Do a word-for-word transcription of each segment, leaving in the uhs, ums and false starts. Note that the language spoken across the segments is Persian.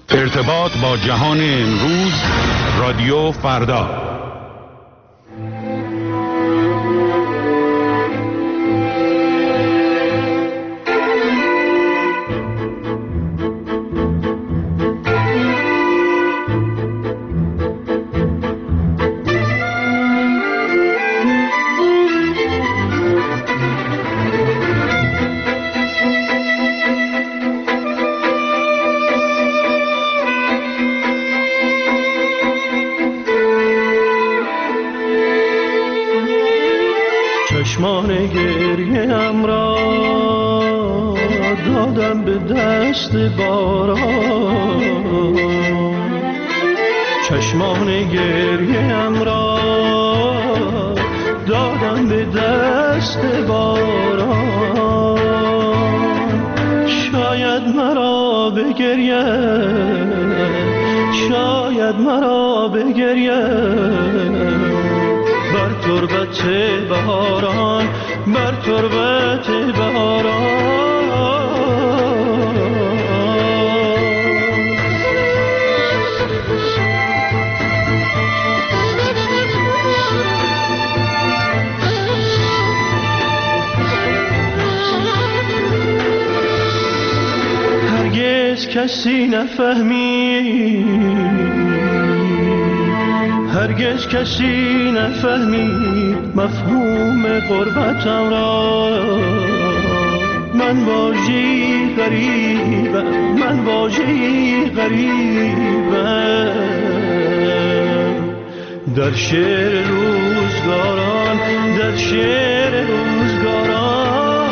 ارتباط با جهان امروز، رادیو فردا. چشمان گریه‌ام را دادم به دست باران، چشمان گریه‌ام را دادم به دست باران. شاید مرا بگرید، شاید مرا بگرید بر تربت بهاران، بر تربت بهاران. هرگز کسی نفهمید، هرگز کسی نفهمید مفهوم غربتم را. من واژه‌ای غریبم، من واژه‌ای غریبم در شعر روزگاران، در شعر روزگاران.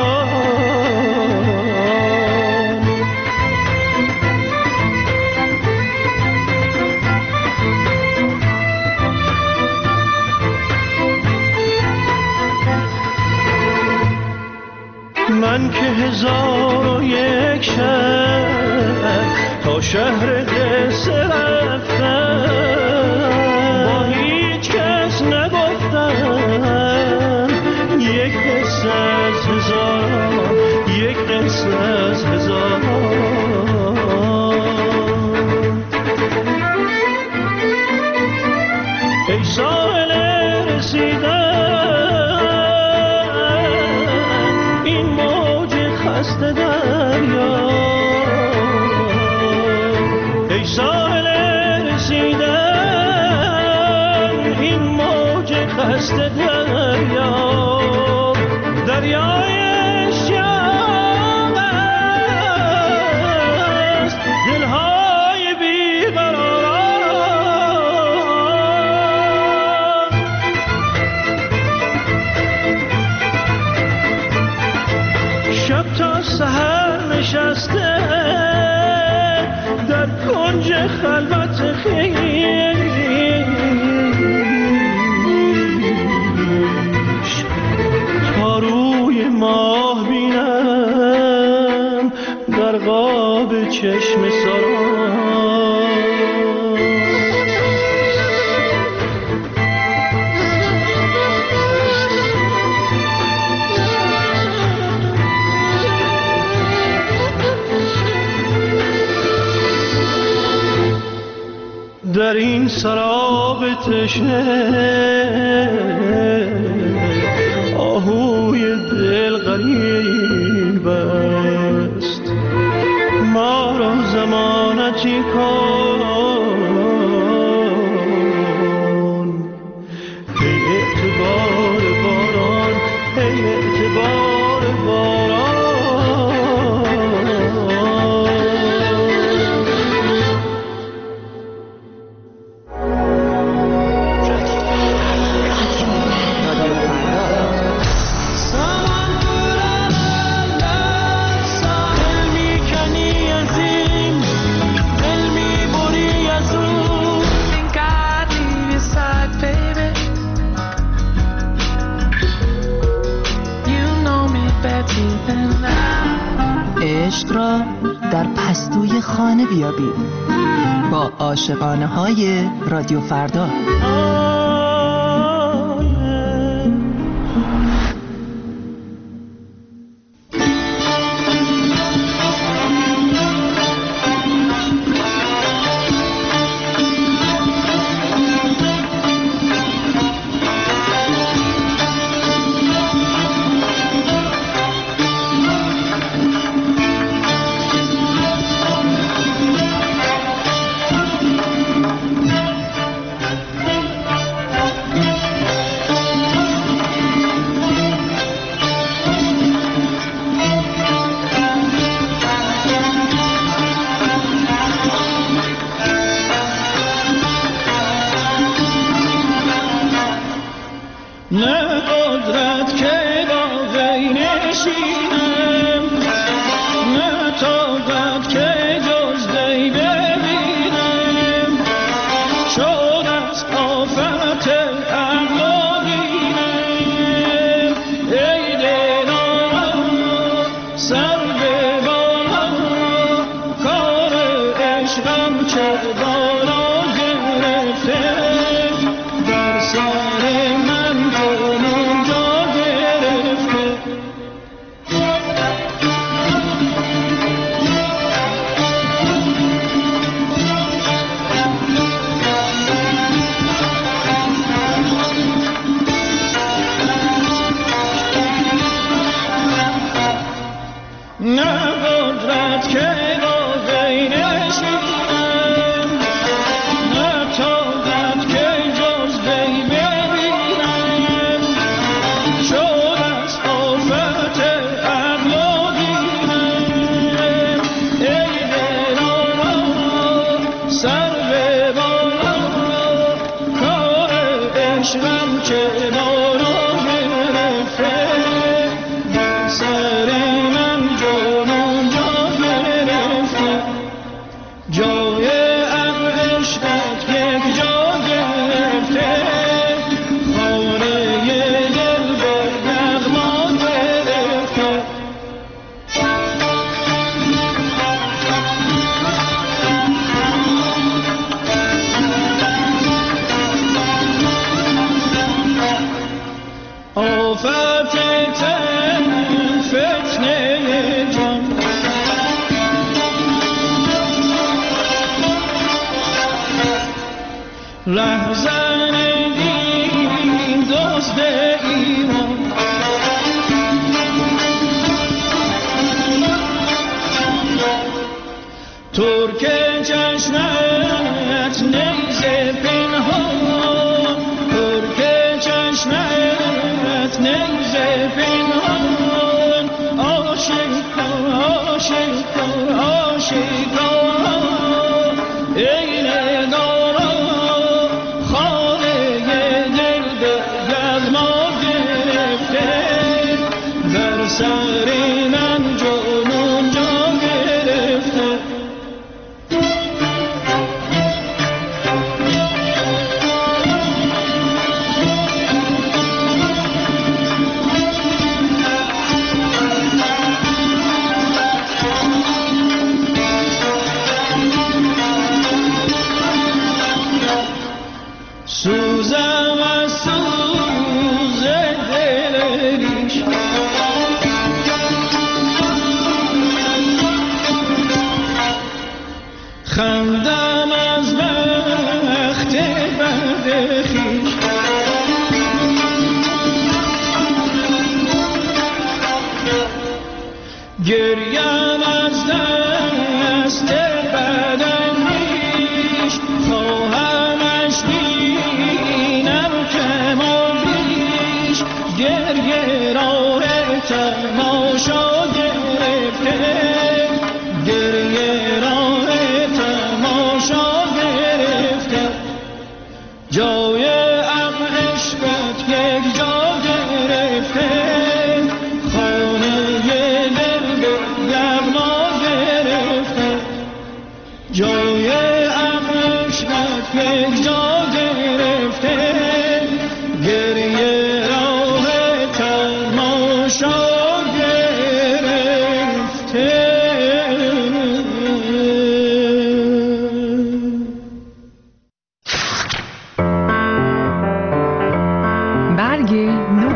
من که هزار و یک شهر تا شهر قصه رفتم، با هیچ کس نگفتم یک قصه از هزاران، یک قصه از هزاران. ای ساحل رسیدن خسته دریا، ای ساحل رسیدن این موج خسته دریا. دریای شوق است دلهای بیقراران. شب تا سحر نشسته در کنج خلوت خویش، تا روی ماه بینم در قاب چشم سران. در این سراب تشنه آهوی دل غریب است. ما را ضمانتی کن ای اعتبار باران، ای اعتبار باران. عشق را در پستوی خانه بیابید با عاشقانه های رادیو فردا. عشقم چه بالا گرفته در سر من جنون جا گرفته نه قدرت که با بین شیرم نه طاقت که جز بی ببینم شد از آفت عقل و دینم ای دلارا سر به بالا کار عشقم چه بالا گرفته سر جای عقل عشقت یک جا گرفته خانه دل به نغما گرفته آفت تن فتنه جان رهزن دین دوست ایمان ترک چشمت نیزه پنهان ترک چشمت نیزه پنهان آشکار آشکار آشکار ای نگارا خانه دل به گرما گرفته در سر من جنون جا گرفته سوزم از سوز دل ریش خندم از بخت بد خویش گریم از دست بداندیش خواهمش بینم که مالیش گریه را تماشا گرفته گریه را تماشا گرفته جای عقل عشقت یک جا گرفته خانه دل به یغما گرفته جای عقل عشقت یک جا گرفته گریه راه تماشا گرفته برگ نو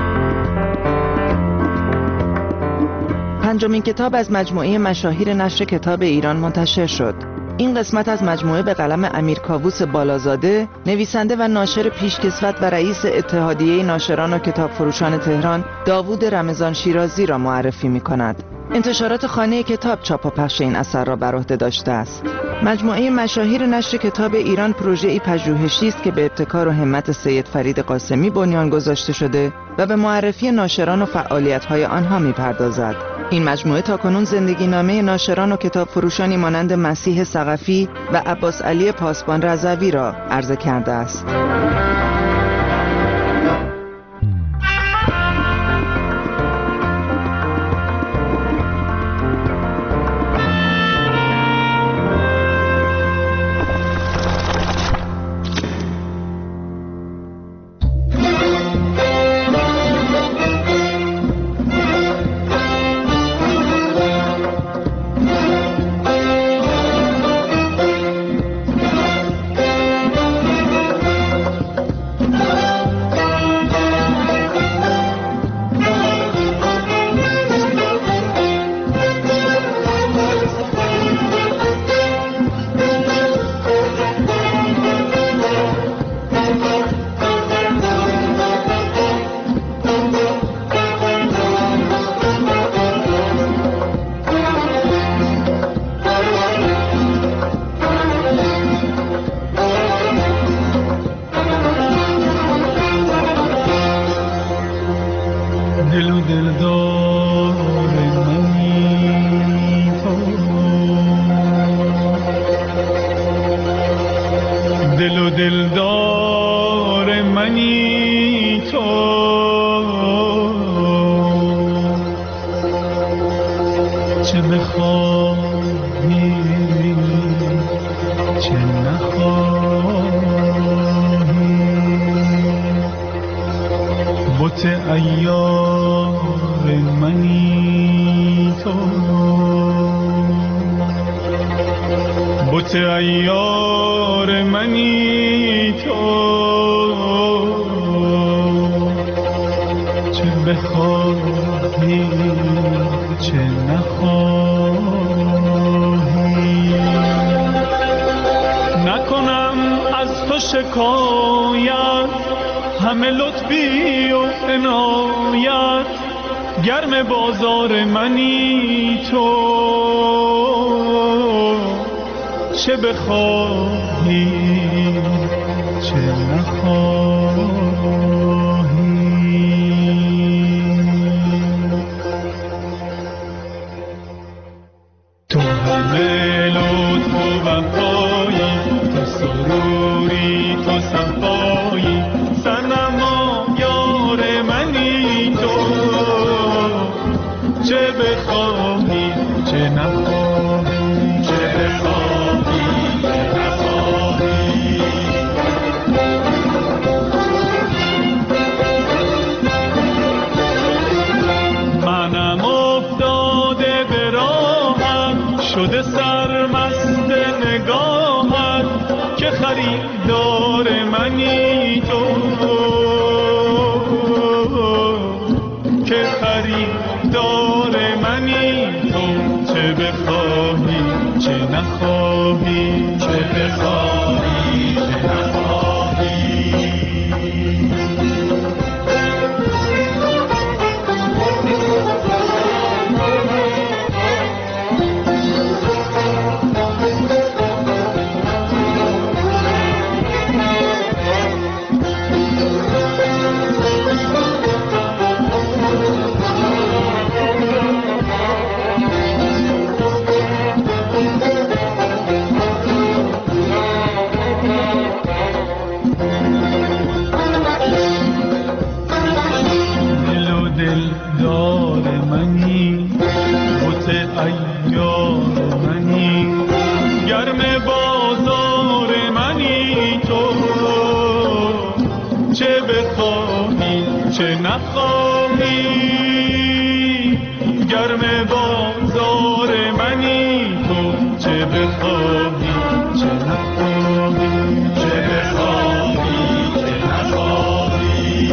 پنجمین کتاب از مجموعه مشاهیر نشر کتاب ایران منتشر شد. این قسمت از مجموعه به قلم امیر کاووس بالازاده، نویسنده و ناشر پیشکسوت و رئیس اتحادیه ناشران و کتاب فروشان تهران، داوود رمضان شیرازی را معرفی می کند. انتشارات خانه کتاب چاپ و پخش این اثر را بر عهده داشته است. مجموعه مشاهیر نشر کتاب ایران پروژه‌ای پژوهشی است که به ابتکار و همت سید فرید قاسمی بنیان گذاشته شده و به معرفی ناشران و فعالیت‌های آنها می‌پردازد. این مجموعه تاکنون زندگی نامه ناشران و کتاب فروشانی مانند مسیح ثقفی و عباس علی پاسبان رضوی را عرضه کرده است. عیار منی تو، بت عیار منی تو، چه بخواهی چه نخواهی. نکنم از تو شکایت، همه لطفی و عنایت، گرم بازار منی تو، چه بخواهی چه نخواهی. تو همه لطف و وفایی، تو سروری تو صفایی، صنما یار منی تو، چه بخواهی چه نخواهی، چه بخواهی چه نخواهی. منم افتاده به راهت، شده سرمست نگاهت، که خریدار منی تو، که خریدار منی تو، چه بخواهی چه نخواهی، چه بخواهی چه نخواهی. چه نخواهی، گرم بازار منی تو، چه بخواهی چه نخواهی، چه بخواهی چه نخواهی.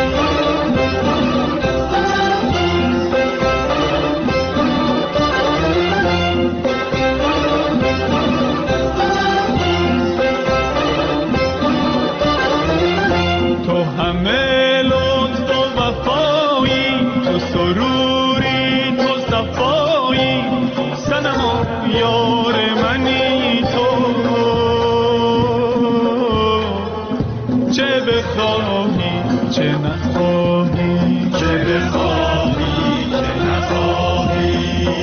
تو همه سروری تو صفایی، صنما یار منی تو، چه بخواهی چه نخواهی، چه بخواهی چه نخواهی.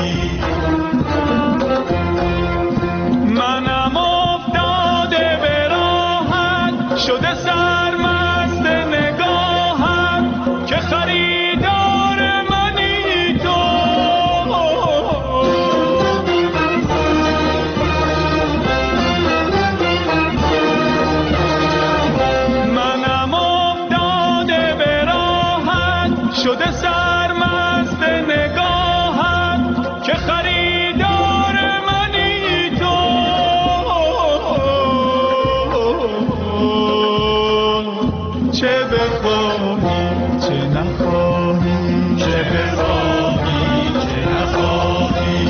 منم افتاده به راهت، شده سرمست نگاهت، که خریدار شده سرمست نگاهت، که خریدار منی تو، چه بخواهی چه نخواهی، چه بخواهی چه نخواهی.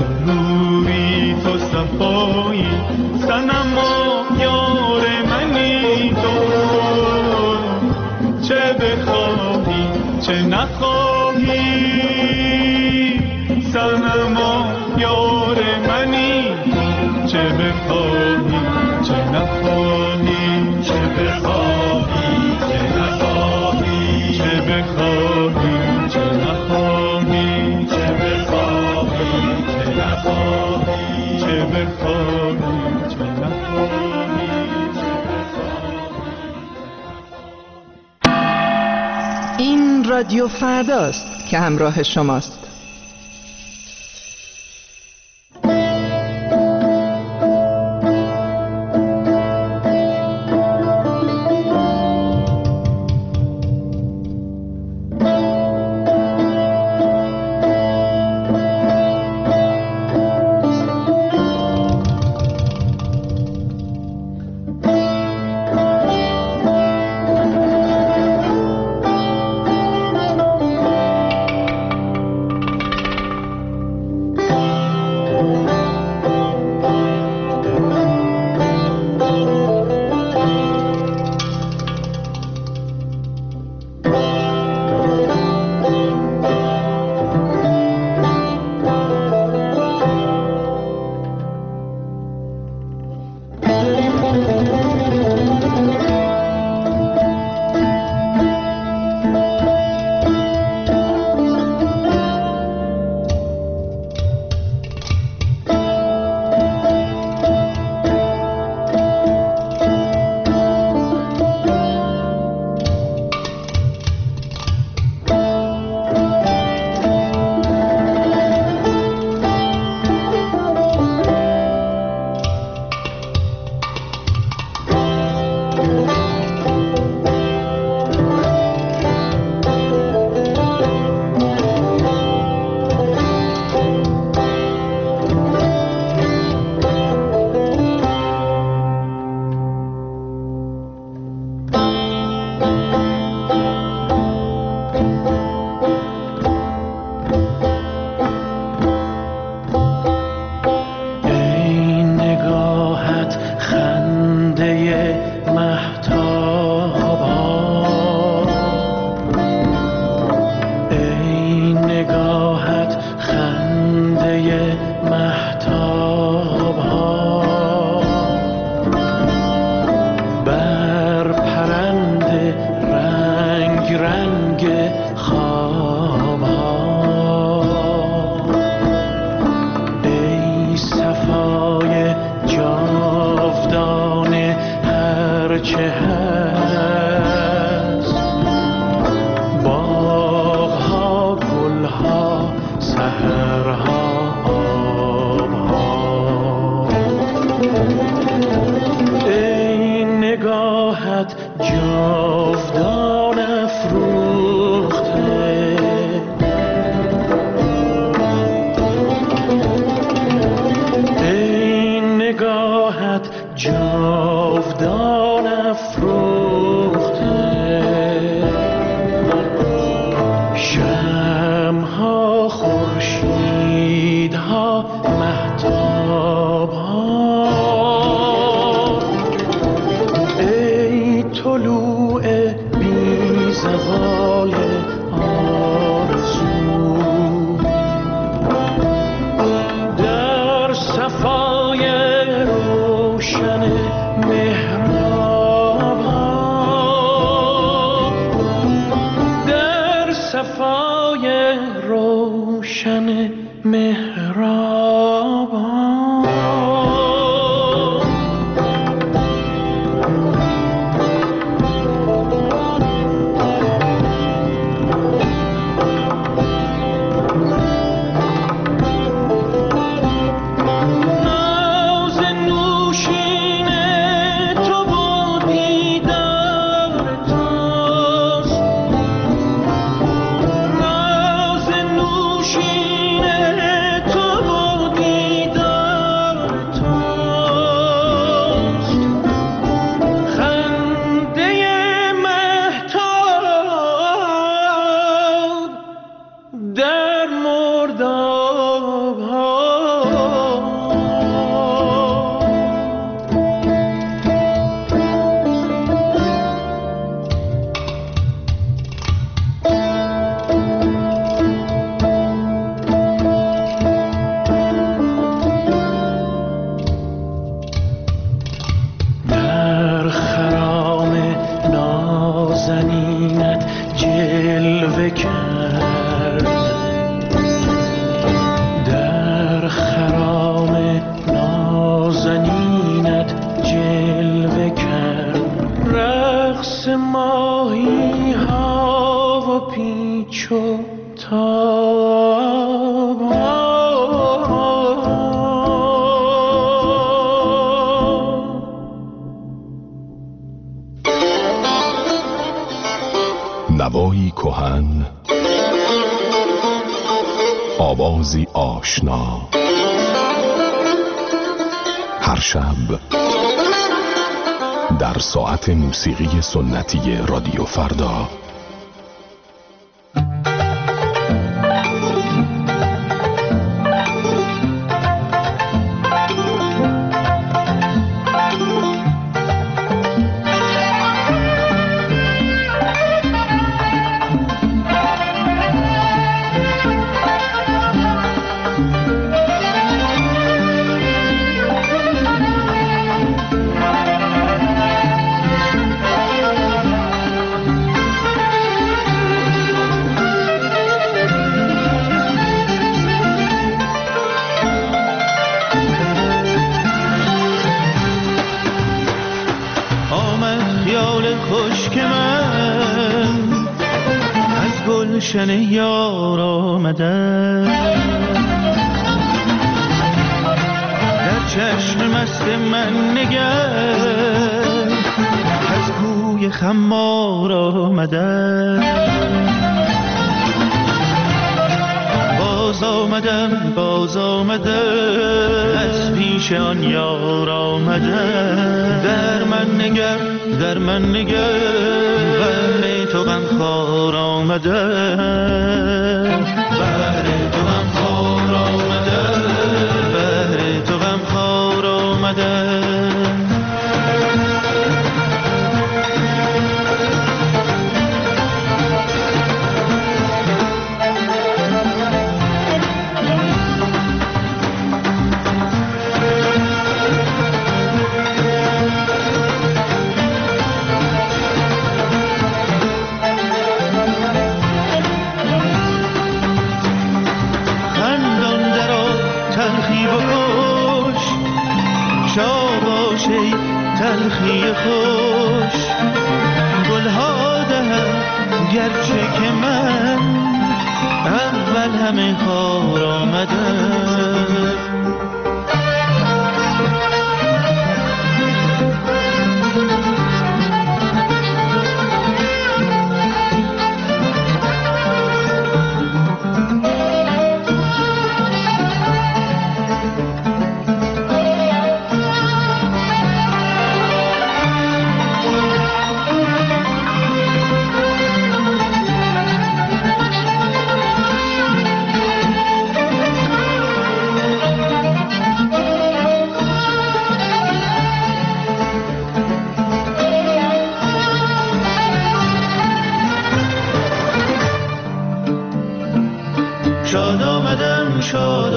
صنما یار منی صنما یار منی، چه بخواهی چه نخواهی، چه بخواهی چه نخواهی، چه بخواهی چه نخواهی، چه بخواهی چه نخواهی، چه بخواهی چه نخواهی. این رادیو فرداست که همراه شماست. کهن، آوازی آشنا، هر شب در ساعت موسیقی سنتی رادیو فردا. گلشن یار آمده، در چشم مست من نگر، از کوی خمار آمده. باز آمدم باز آمده، از پیش آن یار آمده. در من نگر در من نگر، بهر تو غمخوار آمده. بهر تو غمخوار آمده، بهر تو غمخوار آمده. شاباش ای تلخی خوش، گلها دهم گرچه که من اول همه خار آمدم. شاد آمدم شاد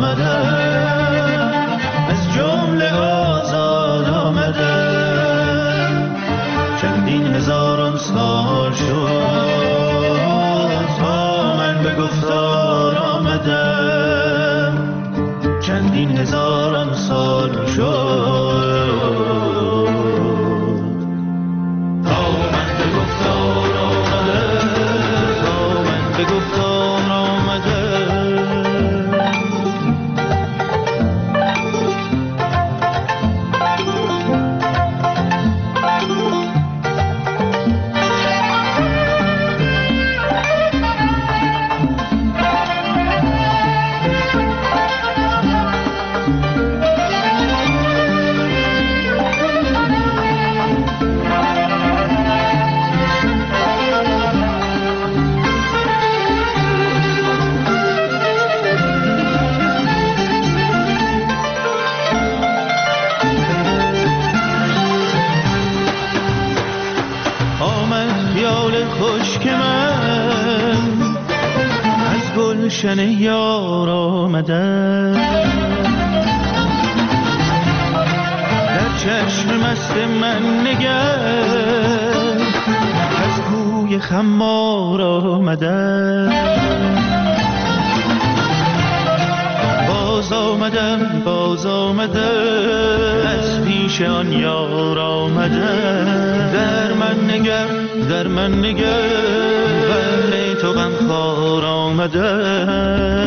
آمدم، از جمله آزاد آمدم. چندین هزاران سال شد تا من به گفتار آمدم. چندین هزاران سال شد تا من به گفتار آمدم، تا من به گفتار آمدم. خشک من از گلشن یار آمده، در چشم مست من نگر، از کوی خمار آمده. باز آمدم باز آمده، از پیش آن یار آمده. در من نگر در من نگر، بهر تو غمخوار آمده.